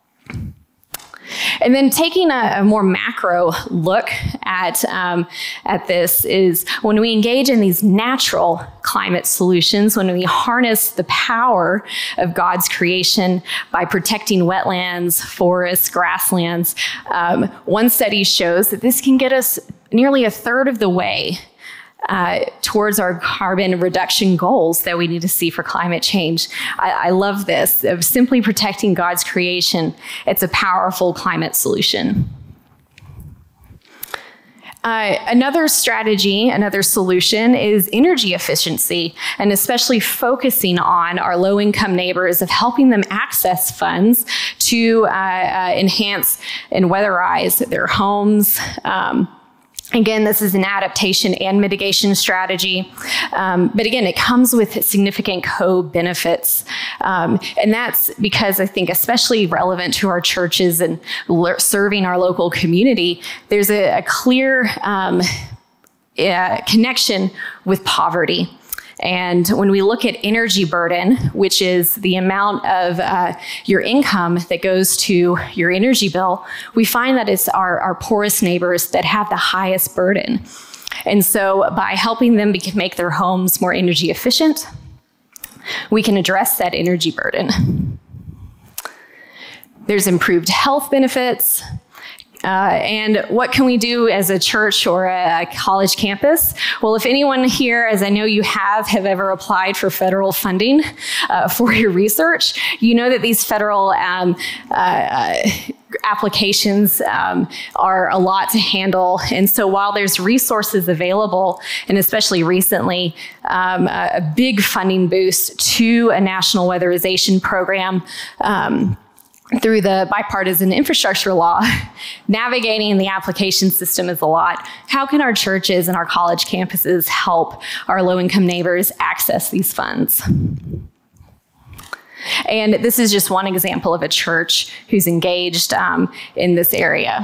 And then taking a, a more macro look at, um, at this is when we engage in these natural climate solutions, when we harness the power of God's creation by protecting wetlands, forests, grasslands, um, one study shows that this can get us nearly a third of the way Uh, towards our carbon reduction goals that we need to see for climate change. I, I love this, of simply protecting God's creation. It's a powerful climate solution. Uh, another strategy, another solution is energy efficiency, and especially focusing on our low-income neighbors, of helping them access funds to uh, uh, enhance and weatherize their homes. Um, Again, this is an adaptation and mitigation strategy. Um, but again, it comes with significant co-benefits. Um, and that's because I think especially relevant to our churches and le- serving our local community, there's a, a clear um, uh, connection with poverty. And when we look at energy burden, which is the amount of uh, your income that goes to your energy bill, we find that it's our, our poorest neighbors that have the highest burden. And so by helping them be- make their homes more energy efficient, we can address that energy burden. There's improved health benefits. Uh, and what can we do as a church or a college campus? Well, if anyone here, as I know you have, have ever applied for federal funding uh, for your research, you know that these federal um, uh, applications um, are a lot to handle. And so while there's resources available, and especially recently, um, a, a big funding boost to a national weatherization program, um, through the bipartisan infrastructure law, navigating the application system is a lot. How can our churches and our college campuses help our low-income neighbors access these funds? And this is just one example of a church who's engaged um, in this area.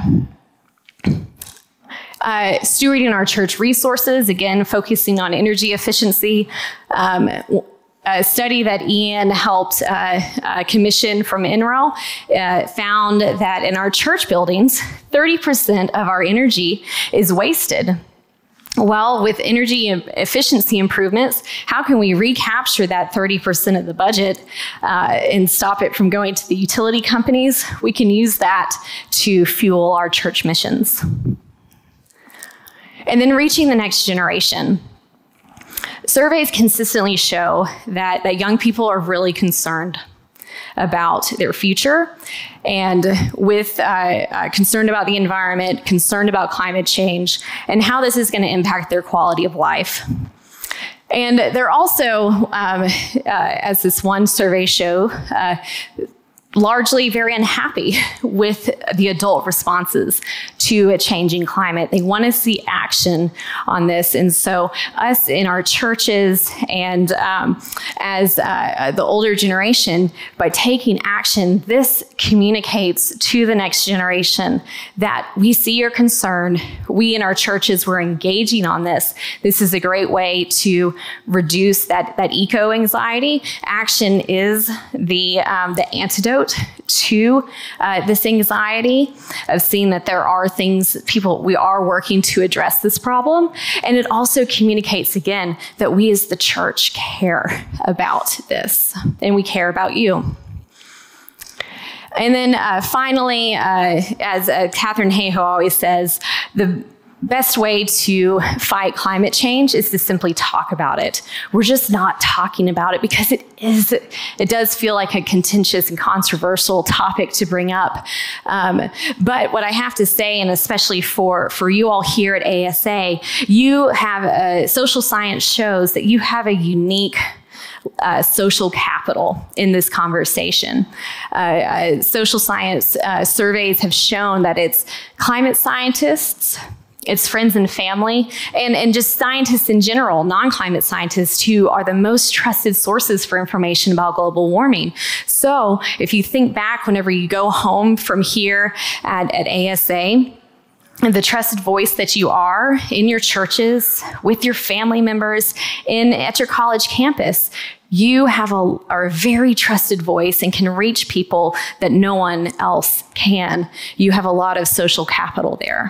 Uh, stewarding our church resources, again, focusing on energy efficiency. Um, A study that Ian helped uh, uh, commission from N R E L uh, found that in our church buildings, thirty percent of our energy is wasted. Well, with energy efficiency improvements, how can we recapture that thirty percent of the budget uh, and stop it from going to the utility companies? We can use that to fuel our church missions. And then reaching the next generation. Surveys consistently show that, that young people are really concerned about their future, and with uh, uh, concerned about the environment, concerned about climate change, and how this is going to impact their quality of life. And they're also, um, uh, as this one survey showed, uh, largely very unhappy with the adult responses to a changing climate. They want to see action on this. And so us in our churches and um, as uh, the older generation, by taking action, this communicates to the next generation that we see your concern. We in our churches, we're engaging on this. This is a great way to reduce that, that eco-anxiety. Action is the, um, the antidote to uh, this anxiety of seeing that there are things, people, we are working to address this problem. And it also communicates again that we as the church care about this and we care about you. And then uh, finally, uh, as uh, Katharine Hayhoe always says, the best way to fight climate change is to simply talk about it. We're just not talking about it because it is, it does feel like a contentious and controversial topic to bring up. Um, but what I have to say, and especially for, for you all here at A S A, you have, uh, social science shows that you have a unique Uh, social capital in this conversation. Uh, uh, social science uh, surveys have shown that it's climate scientists, It's friends and family, and, and just scientists in general, non-climate scientists, who are the most trusted sources for information about global warming. So if you think back whenever you go home from here at, at A S A, and the trusted voice that you are in your churches, with your family members, in at your college campus, you have a, are a very trusted voice and can reach people that no one else can. You have a lot of social capital there.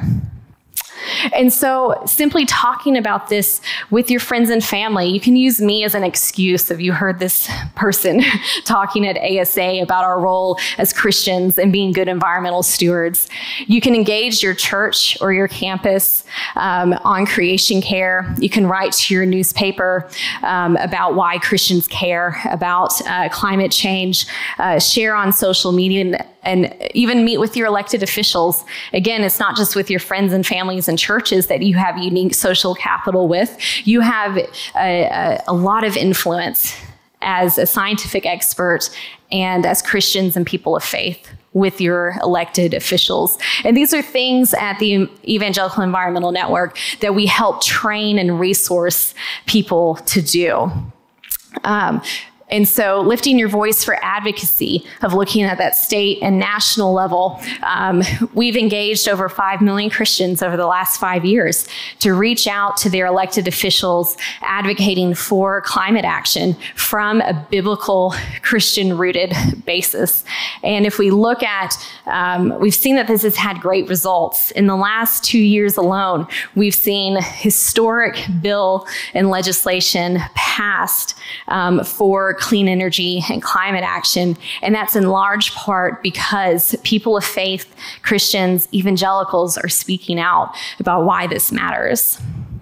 And so simply talking about this with your friends and family, you can use me as an excuse if you heard this person talking at A S A about our role as Christians and being good environmental stewards. You can engage your church or your campus um, on creation care. You can write to your newspaper um, about why Christians care about uh, climate change, uh, share on social media, and, and even meet with your elected officials. Again, it's not just with your friends and families and churches that you have unique social capital with. You have a, a, a lot of influence as a scientific expert and as Christians and people of faith with your elected officials. And these are things at the Evangelical Environmental Network that we help train and resource people to do. Um, And so lifting your voice for advocacy of looking at that state and national level, um, we've engaged over five million Christians over the last five years to reach out to their elected officials advocating for climate action from a biblical Christian-rooted basis. And if we look at, um, we've seen that this has had great results. In the last two years alone, we've seen historic bill and legislation passed um, for clean energy and climate action. And that's in large part because people of faith, Christians, evangelicals are speaking out about why this matters.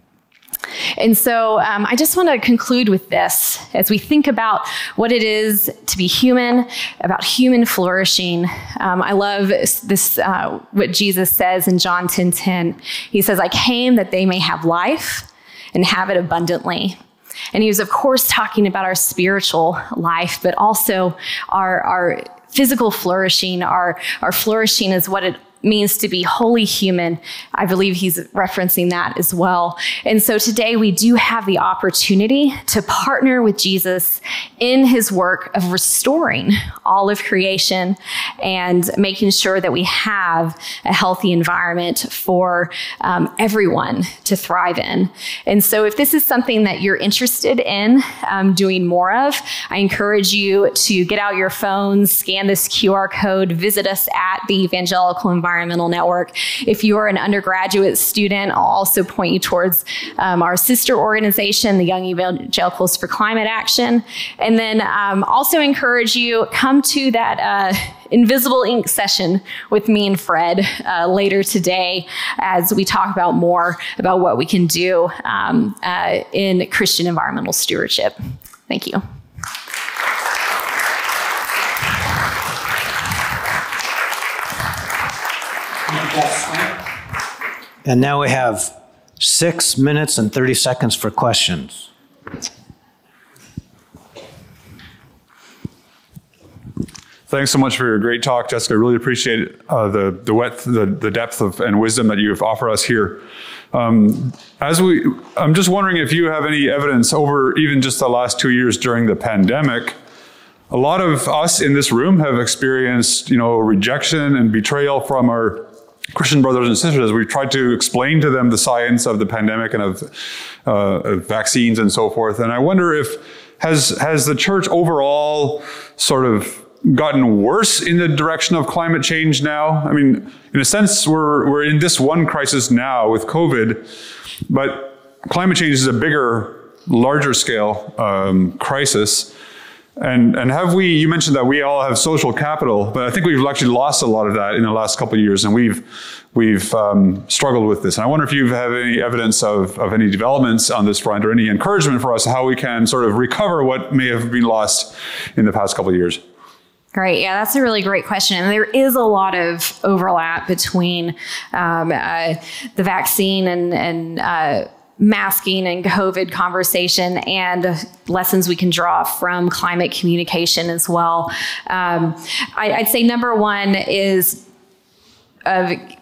And so um, I just want to conclude with this as we think about what it is to be human, about human flourishing. Um, I love this, uh, what Jesus says in John ten ten. He says, I came that they may have life and have it abundantly. And he was, of course, talking about our spiritual life, but also our, our physical flourishing. Our, our flourishing is what it means to be wholly human. I believe he's referencing that as well. And so today we do have the opportunity to partner with Jesus in his work of restoring all of creation and making sure that we have a healthy environment for um, everyone to thrive in. And so if this is something that you're interested in um, doing more of, I encourage you to get out your phones, scan this Q R code, visit us at the Evangelical Environmental Environmental Network. If you are an undergraduate student, I'll also point you towards um, our sister organization, the Young Evangelicals for Climate Action. And then um, also encourage you, come to that uh, Invisible Ink session with me and Fred uh, later today as we talk about more about what we can do um, uh, in Christian environmental stewardship. Thank you. And now we have six minutes and thirty seconds for questions. Thanks so much for your great talk, Jessica. I really appreciate uh, the the, width, the the depth of and wisdom that you've offered us here. Um, as we, I'm just wondering if you have any evidence over even just the last two years during the pandemic. A lot of us in this room have experienced, you know, rejection and betrayal from our Christian brothers and sisters as we've tried to explain to them the science of the pandemic and of, uh, of vaccines and so forth. And I wonder if, has has the church overall sort of gotten worse in the direction of climate change now? I mean, in a sense, we're we're in this one crisis now with COVID, but climate change is a bigger, larger scale um, crisis. And and have we, you mentioned that we all have social capital, but I think we've actually lost a lot of that in the last couple of years, and we've we've um, struggled with this. And I wonder if you have any evidence of, of any developments on this front or any encouragement for us how we can sort of recover what may have been lost in the past couple of years. Great. Yeah, that's a really great question. And there is a lot of overlap between um, uh, the vaccine and, and uh, masking and COVID conversation and lessons we can draw from climate communication as well. Um, I, I'd say number one is of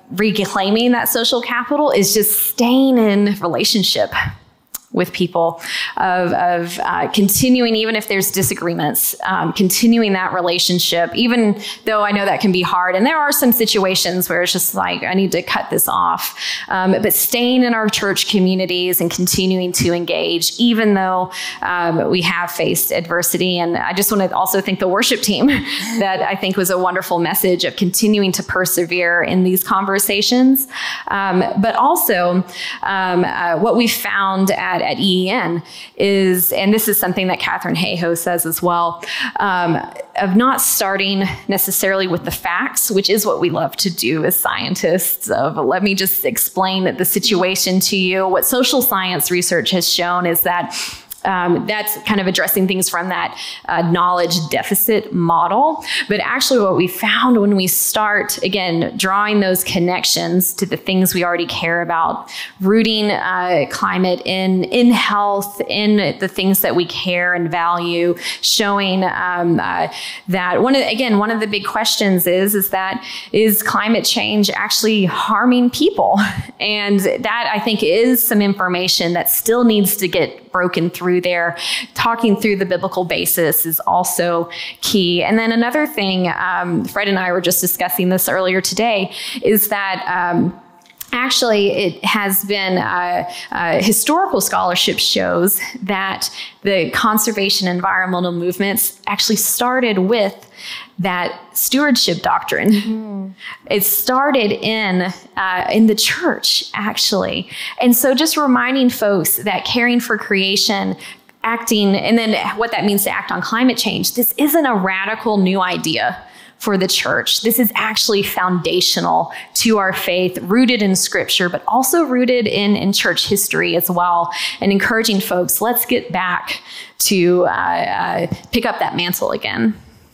reclaiming that social capital is just staying in relationship with people, of, of uh, continuing, even if there's disagreements, um, continuing that relationship, even though I know that can be hard. And there are some situations where it's just like, I need to cut this off. Um, but staying in our church communities and continuing to engage, even though um, we have faced adversity. And I just want to also thank the worship team that I think was a wonderful message of continuing to persevere in these conversations. Um, but also um, uh, what we found at at E E N is, and this is something that Katharine Hayhoe says as well, um, of not starting necessarily with the facts, which is what we love to do as scientists, of let me just explain the situation to you. What social science research has shown is that Um, that's kind of addressing things from that uh, knowledge deficit model. But actually what we found when we start, again, drawing those connections to the things we already care about, rooting uh, climate in, in health, in the things that we care and value, showing um, uh, that, one of, again, one of the big questions is, is that, is climate change actually harming people? And that, I think, is some information that still needs to get broken through there. Talking through the biblical basis is also key. And then another thing, um, Fred and I were just discussing this earlier today, is that um, actually it has been, uh, uh, historical scholarship shows that the conservation environmental movements actually started with that stewardship doctrine. Mm. It started in uh, in the church, actually. And so just reminding folks that caring for creation, acting, and then what that means to act on climate change, this isn't a radical new idea for the church. This is actually foundational to our faith, rooted in scripture, but also rooted in, in church history as well, and encouraging folks, let's get back to uh, uh, pick up that mantle again.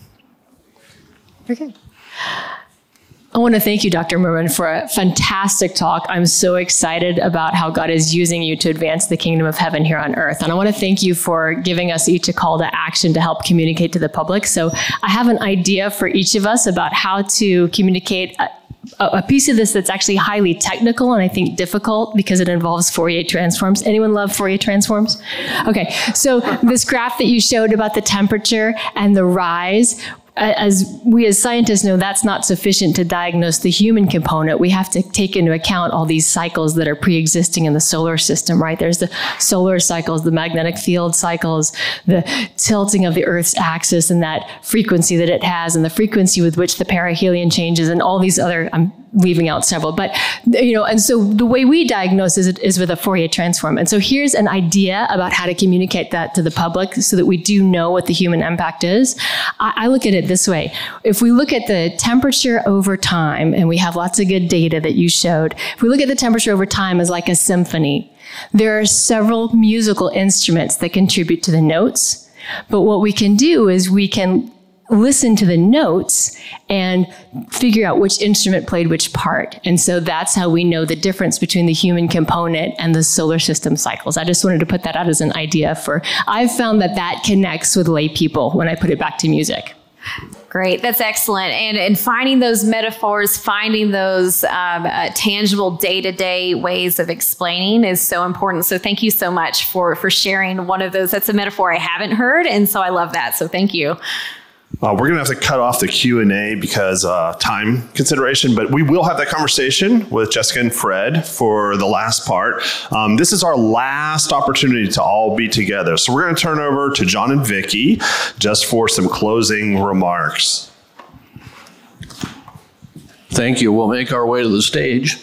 Okay. I want to thank you, Doctor Moorman, for a fantastic talk. I'm so excited about how God is using you to advance the kingdom of heaven here on earth. And I want to thank you for giving us each a call to action to help communicate to the public. So I have an idea for each of us about how to communicate a, a piece of this that's actually highly technical and I think difficult because it involves Fourier transforms. Anyone love Fourier transforms? Okay, so this graph that you showed about the temperature and the rise, as we as scientists know, that's not sufficient to diagnose the human component. We have to take into account all these cycles that are pre-existing in the solar system, right? There's the solar cycles, the magnetic field cycles, the tilting of the Earth's axis and that frequency that it has, and the frequency with which the perihelion changes, and all these other, I'm leaving out several, but, you know, and so the way we diagnose is, is with a Fourier transform. And so here's an idea about how to communicate that to the public so that we do know what the human impact is. I, I look at it this way. If we look at the temperature over time, and we have lots of good data that you showed, if we look at the temperature over time as like a symphony, there are several musical instruments that contribute to the notes. But what we can do is we can listen to the notes and figure out which instrument played which part. And so that's how we know the difference between the human component and the solar system cycles. I just wanted to put that out as an idea for, I've found that that connects with lay people when I put it back to music. Great. That's excellent. And, and finding those metaphors, finding those um, uh, tangible day-to-day ways of explaining is so important. So thank you so much for, for sharing one of those. That's a metaphor I haven't heard. And so I love that. So thank you. Uh, we're going to have to cut off the Q and A because uh, time consideration, but we will have that conversation with Jessica and Fred for the last part. Um, this is our last opportunity to all be together. So we're going to turn over to John and Vicki just for some closing remarks. Thank you. We'll make our way to the stage.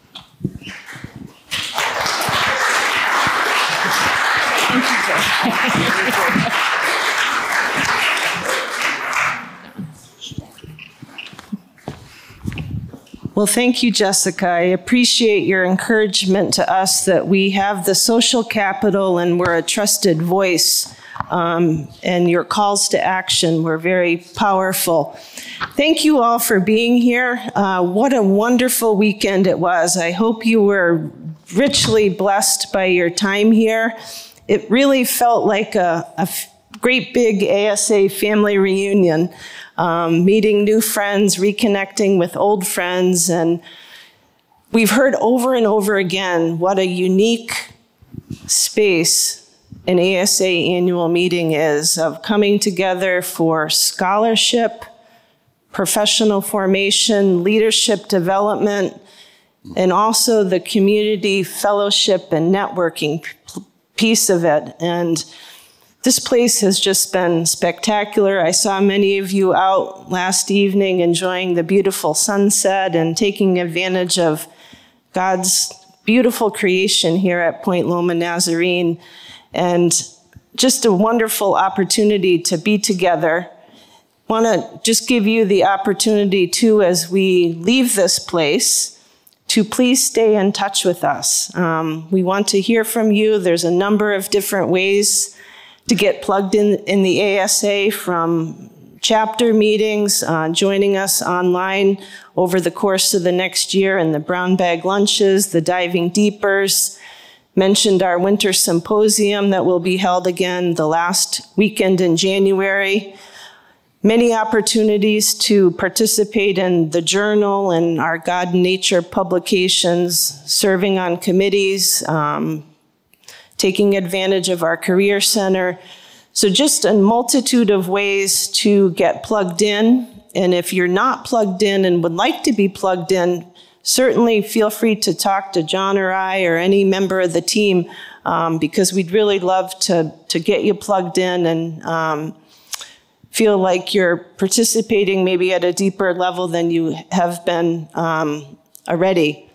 Well, thank you, Jessica. I appreciate your encouragement to us that we have the social capital and we're a trusted voice, um, and your calls to action were very powerful. Thank you all for being here. Uh, what a wonderful weekend it was. I hope you were richly blessed by your time here. It really felt like a, a great big A S A family reunion. Um, meeting new friends, reconnecting with old friends, and we've heard over and over again what a unique space an A S A annual meeting is, of coming together for scholarship, professional formation, leadership development, and also the community fellowship and networking piece of it. And this place has just been spectacular. I saw many of you out last evening enjoying the beautiful sunset and taking advantage of God's beautiful creation here at Point Loma Nazarene. And just a wonderful opportunity to be together. Want to just give you the opportunity too, as we leave this place, to please stay in touch with us. Um, we want to hear from you. There's a number of different ways to get plugged in in the A S A, from chapter meetings, uh, joining us online over the course of the next year, and the brown bag lunches, the diving deepers. Mentioned our winter symposium that will be held again the last weekend in January. Many opportunities to participate in the journal and our God and Nature publications, serving on committees, um, taking advantage of our Career Center. So just a multitude of ways to get plugged in. And if you're not plugged in and would like to be plugged in, certainly feel free to talk to John or I or any member of the team, um, because we'd really love to, to get you plugged in and um, feel like you're participating maybe at a deeper level than you have been um, already.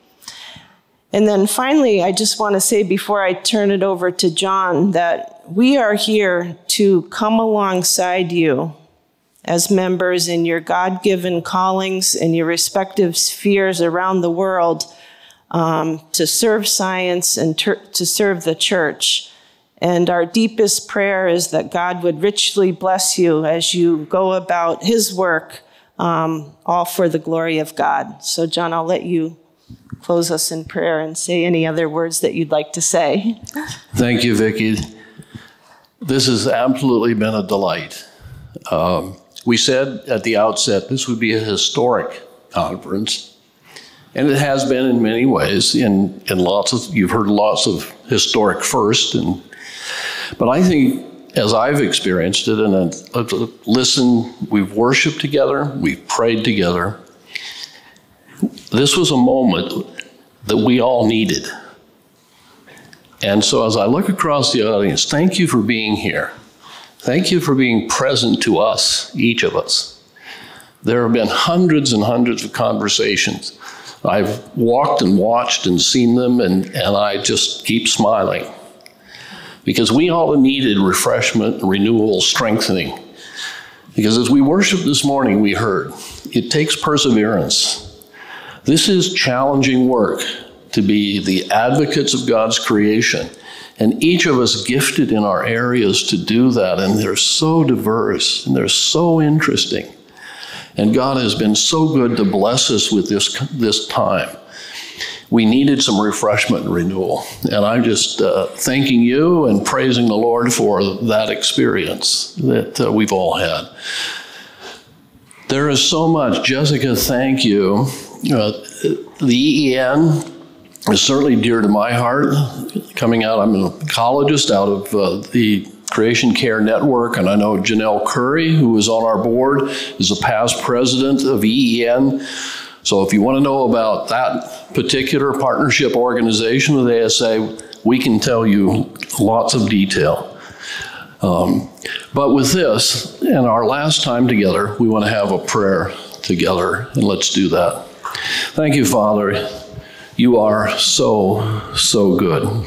And then finally, I just want to say before I turn it over to John that we are here to come alongside you as members in your God-given callings in your respective spheres around the world, um, to serve science and ter- to serve the church. And our deepest prayer is that God would richly bless you as you go about his work, um, all for the glory of God. So John, I'll let you close us in prayer and say any other words that you'd like to say. Thank you, Vicki. This has absolutely been a delight. Um, We said at the outset this would be a historic conference, and it has been in many ways. In, in lots of, you've heard lots of historic first, and but I think as I've experienced it, and I've listened, we've worshiped together, we've prayed together. This was a moment that we all needed, and so as I look across the audience, thank you for being here. Thank you for being present to us, each of us. There have been hundreds and hundreds of conversations. I've walked and watched and seen them, and, and I just keep smiling. Because we all needed refreshment, renewal, strengthening. Because as we worshiped this morning, we heard, it takes perseverance. This is challenging work to be the advocates of God's creation. And each of us gifted in our areas to do that, and they're so diverse, and they're so interesting. And God has been so good to bless us with this, this time. We needed some refreshment and renewal, and I'm just uh, thanking you and praising the Lord for that experience that uh, we've all had. There is so much. Jessica, thank you. Uh, the E E N is certainly dear to my heart. Coming out, I'm an ecologist out of uh, the Creation Care Network, and I know Janelle Curry, who is on our board, is a past president of E E N. So if you want to know about that particular partnership organization with A S A, we can tell you lots of detail. Um, but with this, and our last time together, we want to have a prayer together, and let's do that. Thank you, Father. You are so, so good.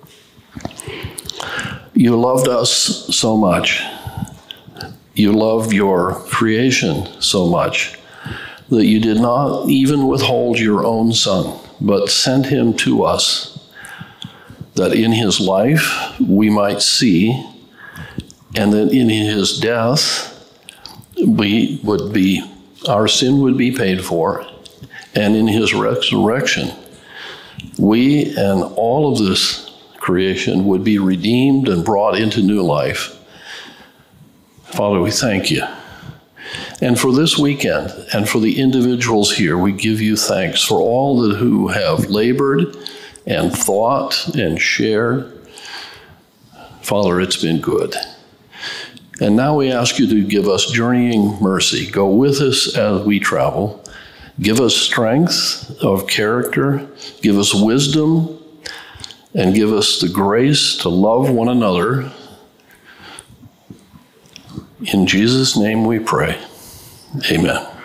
You loved us so much. You loved your creation so much that you did not even withhold your own Son, but sent him to us, that in his life we might see, and that in his death we would be, our sin would be paid for, and in his resurrection we and all of this creation would be redeemed and brought into new life. Father, we thank you. And for this weekend, and for the individuals here, we give you thanks for all that who have labored and thought and shared. Father, it's been good. And now we ask you to give us journeying mercy. Go with us as we travel. Give us strength of character. Give us wisdom. And give us the grace to love one another. In Jesus' name we pray. Amen.